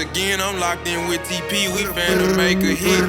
again, I'm locked in with TP, we finna make a hit.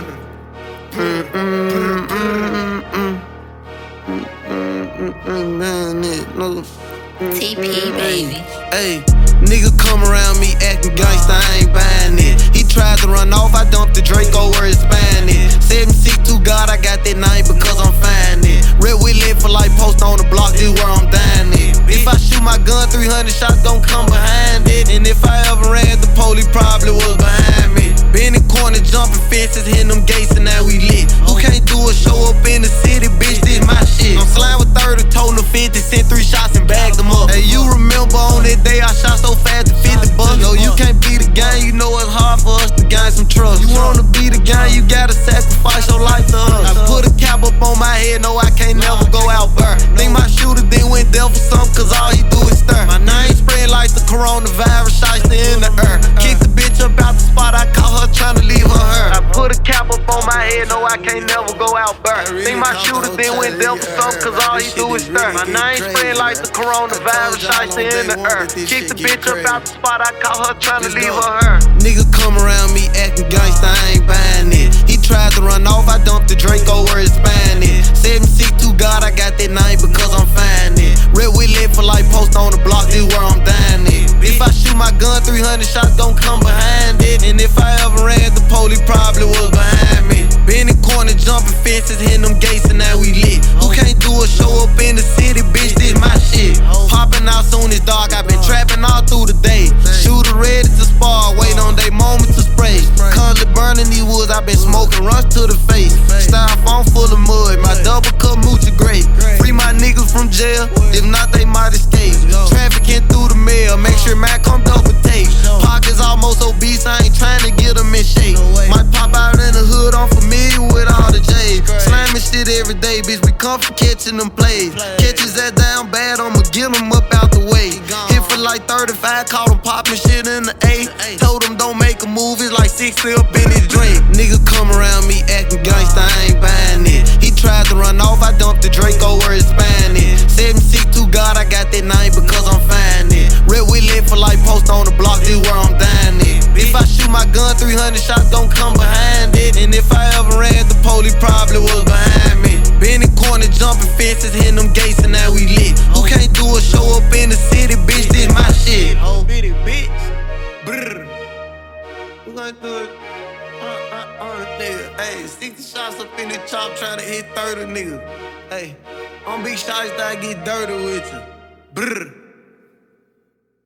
TP, baby. Hey, nigga come around me acting gangsta, I ain't buying it. He tried to run off, I dumped the Draco where it's Spanish. 762 God, I got that name because I'm fine it. Red we live for life, post on the block, this where I'm dying it. If I shoot my gun, 300 shots gon' come behind it. And if I ever ran, the police probably was behind me. Been in corner, jumping fences, hitting them gates, and now we lit. Who can't do a show up in the city, bitch, this my shit. I'm slime with 30, told them 50, sent 3 shots and bagged them up. Hey, you remember on that day I shot so fast at 50 bucks? No, you can't be the gang, you know it's hard for us to gain some trust. You wanna be the gang, you gotta sacrifice your life to us. I put a cap up on my head, no, I can't never go out burn. Think my shooter then went there for something, cause all he do is stir. My name spread like the coronavirus, shiesty in the air. Kick the bitch up out the spot, I caught her tryna leave her. I put a cap up on my head, no, I can't never go out burn. Think my shooter then went there for something, cause all he do is stir. My name spread like the coronavirus, shiesty in the air. Kick the bitch up out the spot, I caught her tryna leave her. Nigga come around me acting gangsta, I ain't buying it. He tried to run off, I dumped the Draco where it's Spanish. 762 God, I got that name because I'm fine it. Red we live for life, post on the block, this where I'm dying it. If I shoot my gun, 300 shots gon' come behind it. And if I ever ran, the police probably was behind me. Been in corner, jumping fences, hitting them gates, and now we lit. Who can't do a show up in the city, bitch, this my shit. Popping out soon as dark, I been trapping all through the day. Shooter ready to spar, wait on they moment to spray. Currently burning these woods, I been smoking runs to the face. Styrofoam full of mud, my double cup moochie great. Free my niggas from jail, if not they might escape. Trafficking through the mail, make sure man come double tape. Pockets almost obese, I ain't trying to get them in shape. Might pop out in the hood, I'm familiar with all the J's. Slamming shit every day, bitch, we come from catching them plays. Catches that down bad, I'ma get them up out the way. Hit for like 35, caught them popping shit in the A. Told them don't make a move, it's like 60 up in his drink. Nigga come around me acting gangsta, I ain't buying it. He tried to run off, I dumped the Draco where it's Spanish. 762 God, I got that name because I'm fine it. Red we live for life, post on the block, this where I'm dying it. If I shoot my gun, 300 shots gon' come behind it. And if I ever ran, the police probably was behind me. Been in corner, jumping fences, hitting them gates, and now we lit. Who can't do a show up in the city, bitch, this my shit. Oh, bitty bitch. Brrr. Who gonna do it? Nigga. Hey, 60 shots up in the chop, trying to hit 30 niggas. Hey, I'm big shots that I get dirty with you. Brrr.